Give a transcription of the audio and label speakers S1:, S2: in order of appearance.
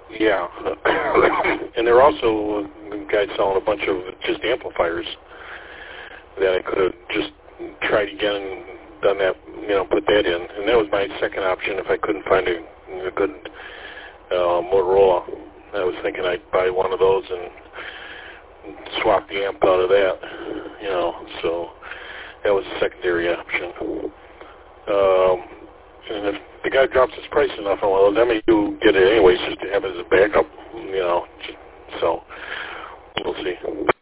S1: Yeah. And there are also guys selling a bunch of just amplifiers that I could have just tried again and done that, put that in. And that was my second option if I couldn't find a good Motorola. I was thinking I'd buy one of those and swap the amp out of that, so that was a secondary option. And if the guy drops his price enough on one of those, I may do get it anyways just to have it as a backup, so we'll see.